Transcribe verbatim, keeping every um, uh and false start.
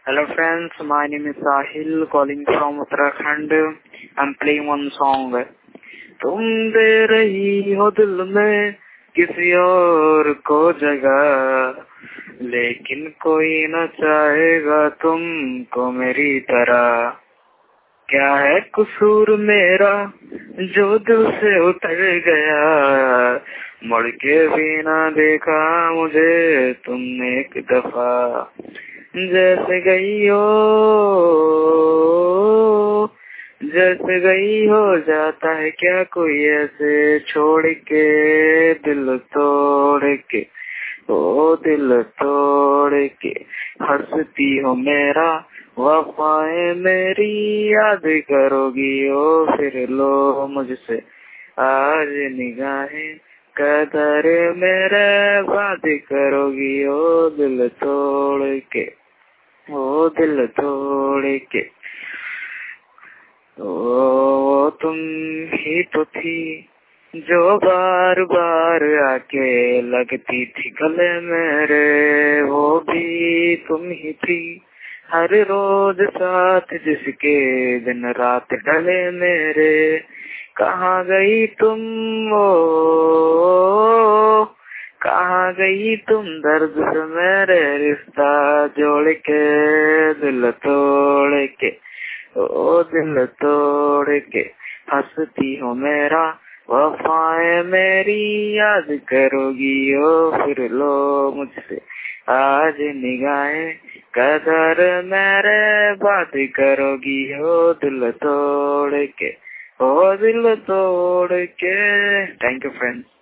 Hello friends, my name is Sahil calling from Uttarakhand. I'm playing one song. तुम दे रही हो दिल में किसी और को जगह, लेकिन कोई न चाहेगा तुमको मेरी तरह। क्या है कसूर मेरा जो दिल से उतर गया, मुड़ के भी ना देखा मुझे तुमने एक दफा। जैसे गई हो जैसे गई हो जाता है क्या कोई ऐसे छोड़ के, दिल तोड़ के, ओ दिल तोड़ के। हंसती हो मेरा वफाएं मेरी याद करोगी ओ फिर लो मुझसे आज निगाहें, कदर मेरे बात करोगी ओ दिल तोड़ के, ओ दिल तोड़ के। ओ तुम ही तो थी जो बार बार आके लगती थी गले मेरे, वो भी तुम ही थी हर रोज साथ जिसके दिन रात ढले मेरे। कहाँ गई तुम ओ कहाँ गई तुम दर्द से मेरे रिश्ता जोड़ के, दिल तोड़ के, ओ दिल तोड़ के। हंसती हो मेरा वफाएं मेरी याद करोगी ओ फिर लो मुझसे आज निगाहें, कदर मेरे बात करोगी ओ दिल तोड़ के, ओ दिल तोड़ के। Thank you friends.